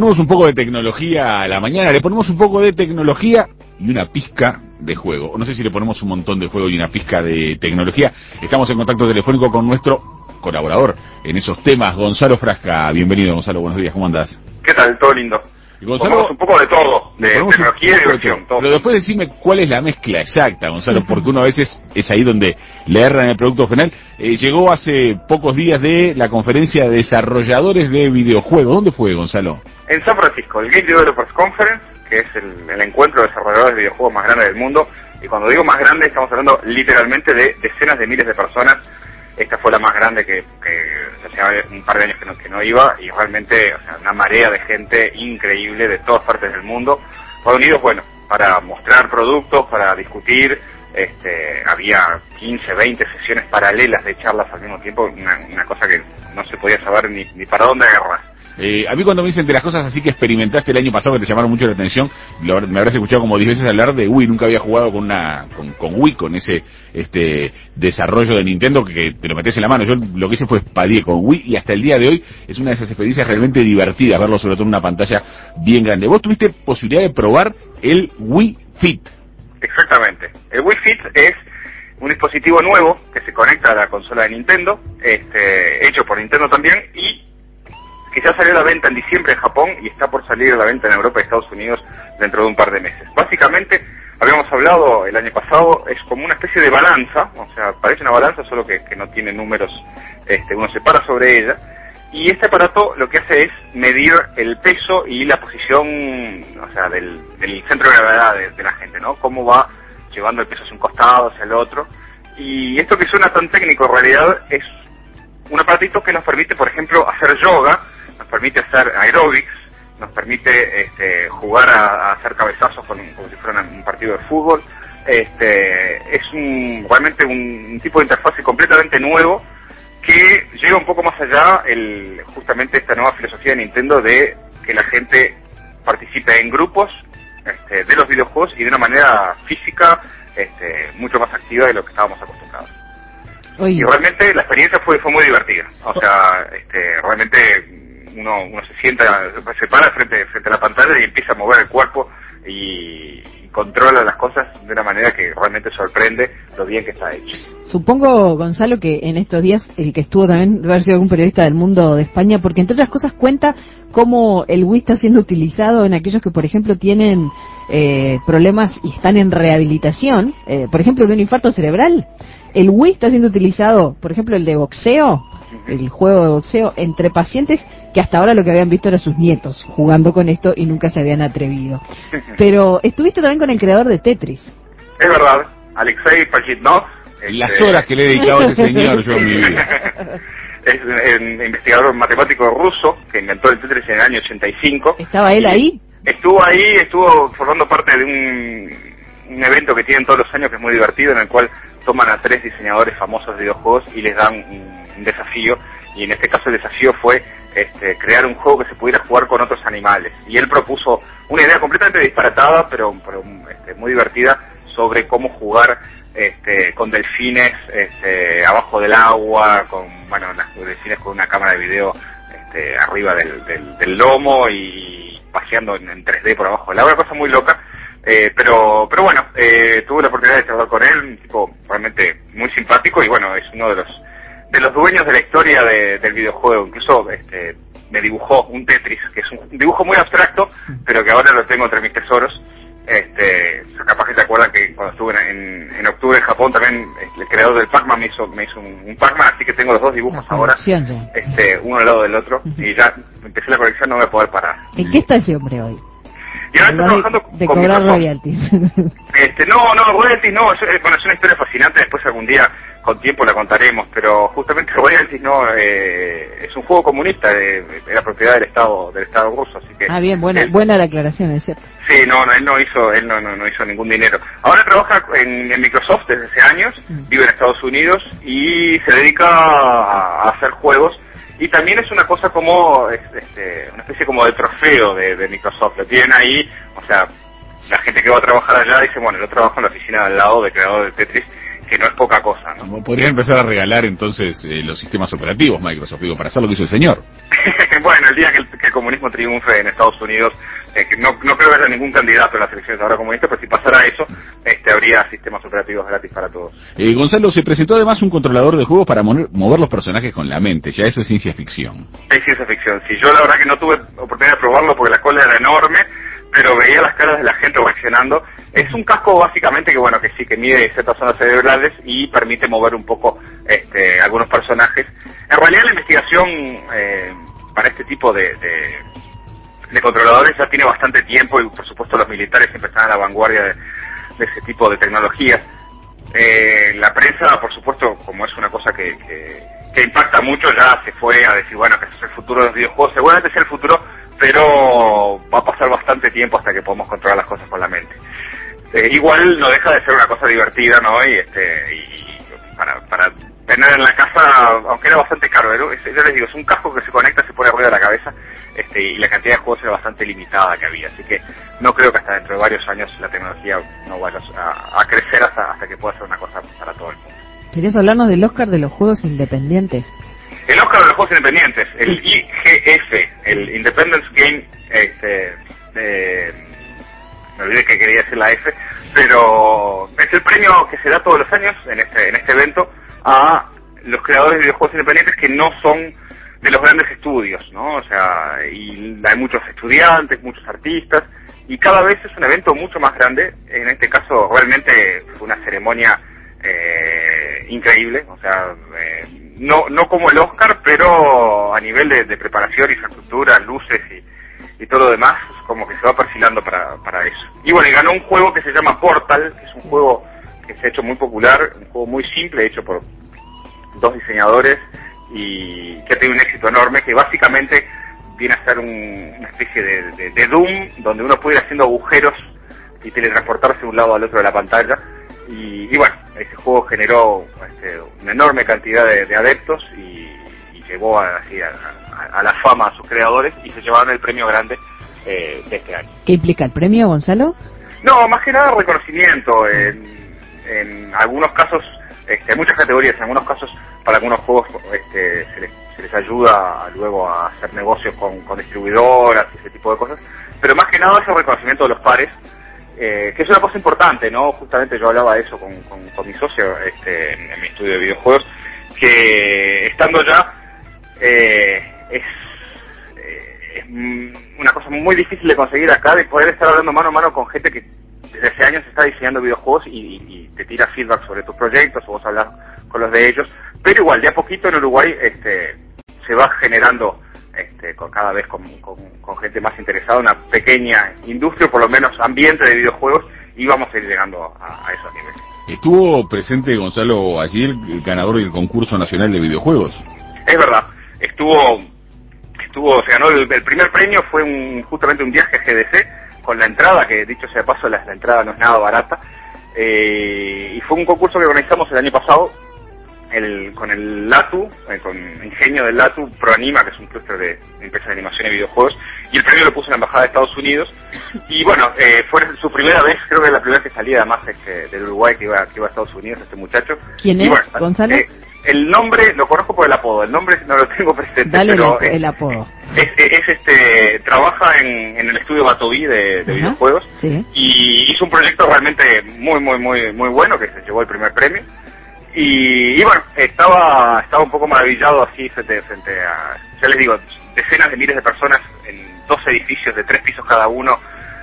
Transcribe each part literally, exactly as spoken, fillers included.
ponemos un poco de tecnología a la mañana, le ponemos un poco de tecnología y una pizca de juego. O no sé si le ponemos un montón de juego y una pizca de tecnología. Estamos en contacto telefónico con nuestro colaborador en esos temas, Gonzalo Frasca. Bienvenido, Gonzalo, buenos días, ¿cómo andás? ¿Qué tal? Todo lindo. Y Gonzalo, ponemos un poco de todo, de tecnología y diversión. Pero después decime cuál es la mezcla exacta, Gonzalo, porque uno a veces es ahí donde le erran el producto final. Eh, llegó hace pocos días de la conferencia de desarrolladores de videojuegos. ¿Dónde fue, Gonzalo? En San Francisco, el Game Developers Conference, que es el, el encuentro de desarrolladores de videojuegos más grande del mundo. Y cuando digo más grande, estamos hablando literalmente de decenas de miles de personas. Esta fue la más grande que, que hace un par de años que no, que no iba, y realmente, o sea, una marea de gente increíble de todas partes del mundo, reunidos, bueno, para mostrar productos, para discutir. Este, había quince, veinte sesiones paralelas de charlas al mismo tiempo, una, una cosa que no se podía saber ni, ni para dónde agarrar. Eh, a mí cuando me dicen de las cosas así que experimentaste el año pasado que te llamaron mucho la atención, lo, me habrás escuchado como diez veces hablar de Wii. Nunca había jugado con una con, con Wii, con ese este desarrollo de Nintendo que, que te lo metes en la mano. Yo lo que hice fue espadié con Wii y hasta el día de hoy es una de esas experiencias realmente divertidas, verlo sobre todo en una pantalla bien grande. Vos tuviste posibilidad de probar el Wii Fit. Exactamente. El Wii Fit es un dispositivo nuevo que se conecta a la consola de Nintendo, este, hecho por Nintendo también, y que ya salió a la venta en diciembre en Japón y está por salir a la venta en Europa y Estados Unidos dentro de un par de meses. Básicamente, habíamos hablado el año pasado, es como una especie de balanza, o sea, parece una balanza solo que, que no tiene números, este, uno se para sobre ella, y este aparato lo que hace es medir el peso y la posición, o sea, del, del centro de gravedad de, de la gente, ¿no? Cómo va llevando el peso hacia un costado, hacia el otro, y esto que suena tan técnico en realidad es un aparatito que nos permite, por ejemplo, hacer yoga, nos permite hacer aeróbics, nos permite este, jugar a, a hacer cabezazos con, como si fuera un partido de fútbol. Este, es un, realmente un, un tipo de interfase completamente nuevo que lleva un poco más allá el, justamente esta nueva filosofía de Nintendo de que la gente participe en grupos este, de los videojuegos y de una manera física este, mucho más activa de lo que estábamos acostumbrados. Oye. Y realmente la experiencia fue fue muy divertida. O sea, este, realmente uno uno se sienta, se para frente frente a la pantalla y empieza a mover el cuerpo y, y controla las cosas de una manera que realmente sorprende lo bien que está hecho. Supongo, Gonzalo, que en estos días el que estuvo también debe haber sido algún periodista del Mundo de España, porque entre otras cosas cuenta cómo el Wii está siendo utilizado en aquellos que, por ejemplo, tienen eh, problemas y están en rehabilitación, eh, por ejemplo, de un infarto cerebral. El Wii está siendo utilizado, por ejemplo, el de boxeo, el juego de boxeo, entre pacientes que hasta ahora lo que habían visto eran sus nietos jugando con esto y nunca se habían atrevido. Pero estuviste también con el creador de Tetris. Es verdad, Alexei Pajitnov. Las este... horas que le he dedicado a ese señor yo en mi vida. Es un investigador matemático ruso que inventó el Tetris en el año ochenta y cinco. ¿Estaba él ahí? Estuvo ahí, estuvo formando parte de un, un evento que tienen todos los años que es muy divertido, en el cual toman a tres diseñadores famosos de videojuegos y les dan un, un desafío, y en este caso el desafío fue este, crear un juego que se pudiera jugar con otros animales, y él propuso una idea completamente disparatada pero, pero este, muy divertida sobre cómo jugar este, con delfines este, abajo del agua, con bueno las delfines con una cámara de video este, arriba del, del, del lomo y paseando en, en tres D por abajo del agua, una cosa muy loca. Eh, pero pero bueno, eh, tuve la oportunidad de charlar con él, un tipo realmente muy simpático, y bueno, es uno de los de los dueños de la historia de, del videojuego. Incluso este me dibujó un Tetris, que es un dibujo muy abstracto, pero que ahora lo tengo entre mis tesoros. Este, capaz que se acuerdan que cuando estuve en, en octubre en Japón también el creador del Pac-Man me hizo, me hizo un, un Pac-Man, así que tengo los dos dibujos ahora, este, uno al lado del otro, y ya empecé la colección, no voy a poder parar. ¿En qué está ese hombre hoy? Y ahora estoy trabajando de, de con cobrar Microsoft. royalties. Este, no, no, royalties no, es, bueno, es una historia fascinante, después algún día con tiempo la contaremos, pero justamente royalties no, eh, es un juego comunista, de, de la propiedad del Estado del Estado ruso, así que... Ah, bien, buena él, buena la aclaración, es cierto. Sí, no, no, él no hizo, él no, no, no hizo ningún dinero. Ahora trabaja en, en Microsoft desde hace años, mm. vive en Estados Unidos y se dedica a, a hacer juegos. Y también es una cosa como, este, una especie como de trofeo de, de Microsoft. Lo tienen ahí, o sea, la gente que va a trabajar allá dice, bueno, yo trabajo en la oficina de al lado de creador de Tetris, que no es poca cosa, ¿no? Podría empezar a regalar entonces eh, los sistemas operativos Microsoft, digo, para hacer lo que hizo el señor. bueno, el día que el, que el comunismo triunfe en Estados Unidos, eh, que no, no creo que haya ningún candidato en las elecciones ahora comunistas, pero si pasara eso, este, habría sistemas operativos gratis para todos. Eh, Gonzalo, se presentó además un controlador de juegos para mover, mover los personajes con la mente, ya eso es ciencia ficción. Es ciencia ficción, sí, yo la verdad que no tuve oportunidad de probarlo porque la cola era enorme, pero veía las caras de la gente reaccionando. Es un casco básicamente que bueno, que sí, que mide ciertas zonas cerebrales y permite mover un poco este, algunos personajes. En realidad la investigación eh, para este tipo de, de, de controladores ya tiene bastante tiempo y por supuesto los militares siempre están a la vanguardia de, de ese tipo de tecnologías. Eh, la prensa, por supuesto, como es una cosa que, que, que impacta mucho, ya se fue a decir, bueno, que eso es el futuro de los videojuegos. Seguramente sea el futuro, pero va a pasar bastante tiempo hasta que podamos controlar las cosas con la mente. Eh, igual no deja de ser una cosa divertida, ¿no? Y este y para, para tener en la casa, aunque era bastante caro, ¿no? Es, yo les digo, es un casco que se conecta, se pone arriba de la cabeza, este y la cantidad de juegos era bastante limitada que había, así que no creo que hasta dentro de varios años la tecnología no vaya a, a crecer hasta, hasta que pueda ser una cosa para todo el mundo. ¿Querías hablarnos del Oscar de los juegos independientes? El Oscar de los juegos independientes, el I G F, el Independence Game, este, eh, me olvidé que quería decir la F, pero es el premio que se da todos los años en este, en este evento a los creadores de videojuegos independientes que no son de los grandes estudios, ¿no? O sea, y hay muchos estudiantes, muchos artistas, y cada vez es un evento mucho más grande. En este caso, realmente fue una ceremonia eh, increíble, o sea, eh, no no como el Oscar, pero a nivel de, de preparación, infraestructura, luces y, y todo lo demás, como que se va perfilando para, para eso. Y bueno, y ganó un juego que se llama Portal, que es un juego que se ha hecho muy popular, un juego muy simple, hecho por dos diseñadores, y que ha tenido un éxito enorme, que básicamente viene a ser un, una especie de, de, de Doom, donde uno puede ir haciendo agujeros y teletransportarse de un lado al otro de la pantalla. Y, y bueno, ese juego generó este, una enorme cantidad de, de adeptos y, y llevó a, así, a, a, a la fama a sus creadores y se llevaron el premio grande eh, de este año. ¿Qué implica el premio, Gonzalo? No, más que nada reconocimiento. En, en algunos casos, este, hay muchas categorías, en algunos casos para algunos juegos este, se, les, se les ayuda luego a hacer negocios con, con distribuidoras y ese tipo de cosas, pero más que nada es el reconocimiento de los pares. Eh, que es una cosa importante, ¿no? Justamente yo hablaba de eso con, con, con mi socio este, en, en mi estudio de videojuegos, que estando ya eh, es, eh, es una cosa muy difícil de conseguir acá, de poder estar hablando mano a mano con gente que desde hace años está diseñando videojuegos y, y, y te tira feedback sobre tus proyectos o vos hablas con los de ellos, pero igual de a poquito en Uruguay este, se va generando Este, con, cada vez con, con, con gente más interesada, una pequeña industria, por lo menos ambiente de videojuegos, y vamos a ir llegando a, a esos niveles. ¿Estuvo presente Gonzalo ayer, el ganador del concurso nacional de videojuegos? Es verdad, estuvo, estuvo, se ganó el, el primer premio, fue un, justamente un viaje a G D C, con la entrada, que dicho sea de paso, la, la entrada no es nada barata, eh, y fue un concurso que organizamos el año pasado, El, con el LATU, eh, con Ingenio del LATU, ProAnima, que es un clúster de empresas de animación y videojuegos, y el premio lo puso en la Embajada de Estados Unidos, y bueno, eh, fue su primera vez, creo que es la primera vez que salía además este, del Uruguay, que iba, que iba a Estados Unidos, este muchacho. ¿Quién y es, bueno, Gonzalo? Eh, el nombre, lo conozco por el apodo, el nombre no lo tengo presente, Dale pero el, es, el apodo. Es, es, es este, trabaja en, en el estudio Batoví de, de Ajá, videojuegos, sí. Y hizo un proyecto realmente muy, muy, muy, muy bueno, que se llevó el primer premio. Y, y bueno, estaba estaba un poco maravillado así frente, frente a, ya les digo, decenas de miles de personas en dos edificios de tres pisos cada uno,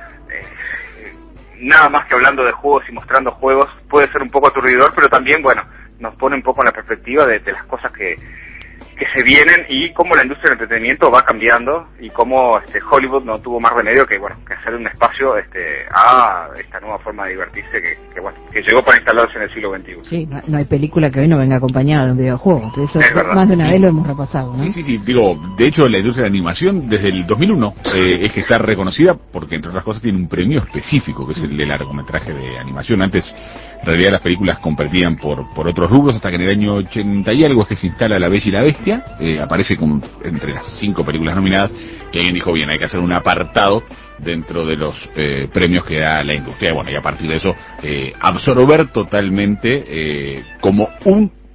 eh, nada más que hablando de juegos y mostrando juegos. Puede ser un poco aturdidor, pero también, bueno, nos pone un poco en la perspectiva de, de las cosas que, que se vienen y cómo la industria del entretenimiento va cambiando y cómo este, Hollywood no tuvo más remedio que bueno que hacer un espacio este, a esta nueva forma de divertirse que, que bueno que llegó para instalarse en el siglo veintiuno. Sí, no, no hay película que hoy no venga acompañada de un videojuego, eso es verdad, más de una sí. vez lo hemos repasado, ¿no? Sí, sí, sí, digo, de hecho la industria de la animación desde el dos mil uno eh, es que está reconocida porque entre otras cosas tiene un premio específico que es el de largometraje de animación. Antes en realidad las películas competían por por otros rubros hasta que en el año ochenta y algo es que se instala La Bella y la Bestia, eh, aparece como entre las cinco películas nominadas y alguien dijo bien, hay que hacer un apartado dentro de los eh, premios que da la industria, bueno, y a partir de eso eh, absorber totalmente eh, como un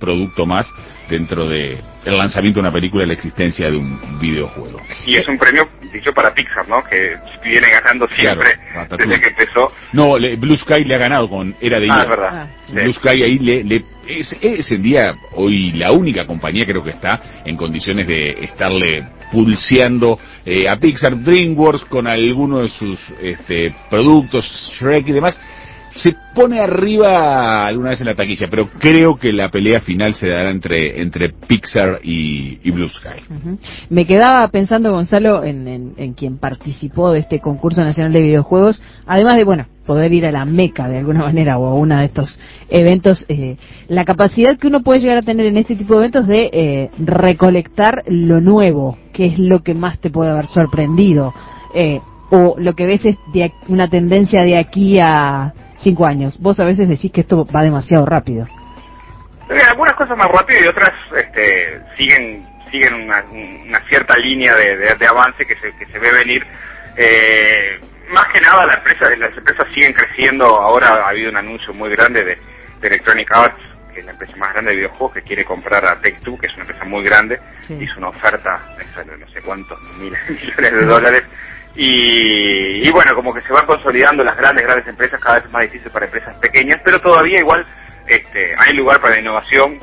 producto más dentro de el lanzamiento de una película y la existencia de un videojuego. Y es un premio dicho para Pixar, ¿no? Que viene ganando siempre, claro, desde que empezó. No, le, Blue Sky le ha ganado con Era de Ah, Ira. es verdad. Ah, sí. Blue Sky ahí le, le es, es el día hoy la única compañía creo que está en condiciones de estarle pulseando eh, a Pixar. DreamWorks con alguno de sus este, productos, Shrek y demás, se pone arriba alguna vez en la taquilla, pero creo que la pelea final se dará entre entre Pixar y, y Blue Sky. Uh-huh. Me quedaba pensando, Gonzalo, en, en, en quien participó de este concurso nacional de videojuegos, además de, bueno, poder ir a la Meca de alguna manera o a uno de estos eventos, eh, la capacidad que uno puede llegar a tener en este tipo de eventos de eh, recolectar lo nuevo, que es lo que más te puede haber sorprendido, eh, o lo que ves es de una tendencia de aquí a cinco años. Vos a veces decís que esto va demasiado rápido. Eh, algunas cosas más rápido y otras este, siguen siguen una, una cierta línea de, de, de avance que se, que se ve venir. Eh, más que nada la empresa, las empresas siguen creciendo. Ahora ha habido un anuncio muy grande de, de Electronic Arts, que es la empresa más grande de videojuegos, que quiere comprar a Take-Two, que es una empresa muy grande. Sí. Hizo una oferta de no sé cuántos miles millones de dólares. Y, y bueno, como que se van consolidando las grandes, grandes empresas, cada vez es más difícil para empresas pequeñas, pero todavía igual este, hay lugar para la innovación.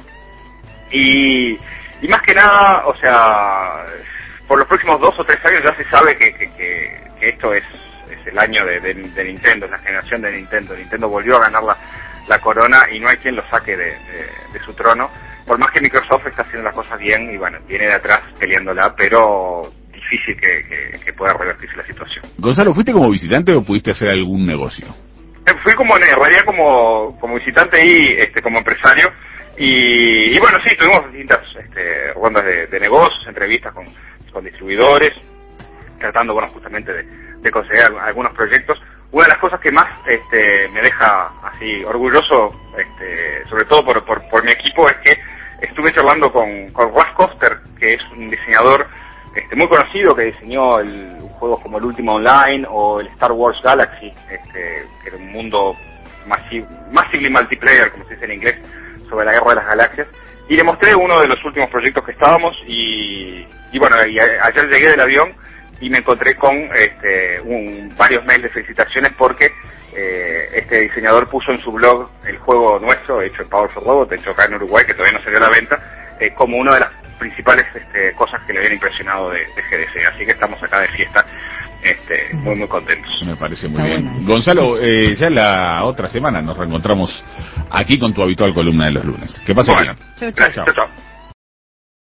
Y, y más que nada, o sea, por los próximos dos o tres años ya se sabe que, que, que, que esto es, es el año de, de, de Nintendo, es la generación de Nintendo. Nintendo volvió a ganar la, la corona y no hay quien lo saque de, de, de su trono, por más que Microsoft está haciendo las cosas bien y bueno, viene de atrás peleándola, pero difícil que, que, que pueda revertirse la situación. Gonzalo, ¿fuiste como visitante o pudiste hacer algún negocio? Eh, fui como en realidad como, como visitante y este, como empresario. Y, y bueno, sí, tuvimos distintas este, rondas de, de negocios, entrevistas con, con distribuidores, tratando, bueno, justamente de, de conseguir algunos proyectos. Una de las cosas que más este, me deja así orgulloso, este, sobre todo por, por, por mi equipo, es que estuve charlando con, con Russ Coster, que es un diseñador este, muy conocido, que diseñó el, juegos como el Ultima Online o el Star Wars Galaxy, este, que era un mundo masiv, massively multiplayer, como se dice en inglés, sobre la guerra de las galaxias, y le mostré uno de los últimos proyectos que estábamos, y, y bueno, y a, ayer llegué del avión y me encontré con este, un, varios mails de felicitaciones porque eh, este diseñador puso en su blog el juego nuestro, hecho en Powerful Robot, hecho acá en Uruguay, que todavía no salió a la venta, eh, como una de las principales este, cosas que le habían impresionado de, de G D C, así que estamos acá de fiesta. Este, muy muy contentos. Me parece muy Está bien. Buena. Gonzalo, eh, ya la otra semana nos reencontramos aquí con tu habitual columna de los lunes. Que pase bien. Chau, chau. Gracias, chau, chau.